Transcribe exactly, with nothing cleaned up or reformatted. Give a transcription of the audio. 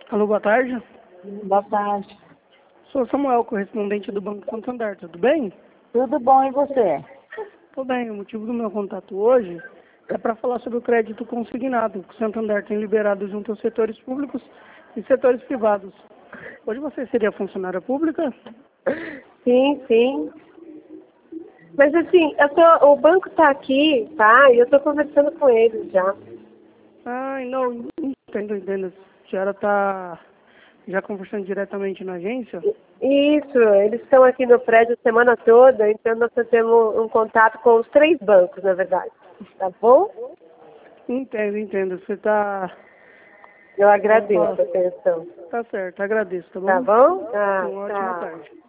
Alô, boa tarde. Boa tarde. Sou Samuel, correspondente do Banco Santander, tudo bem? Tudo bom, e você? Tudo bem, o motivo do meu contato hoje é para falar sobre o crédito consignado que o Santander tem liberado junto aos setores públicos e setores privados. Hoje você seria funcionária pública? Sim, sim. Mas assim, eu tô, o banco tá aqui, tá? E eu tô conversando com eles já. Ah, não, entendo, entendo. A senhora está já conversando diretamente na agência? Isso, eles estão aqui no prédio a semana toda, então nós temos um contato com os três bancos, na verdade. Tá bom? Entendo, entendo. Você está... Eu agradeço a atenção. Tá certo, agradeço, tá bom? Tá bom? Tá, Uma ótima tá. tarde.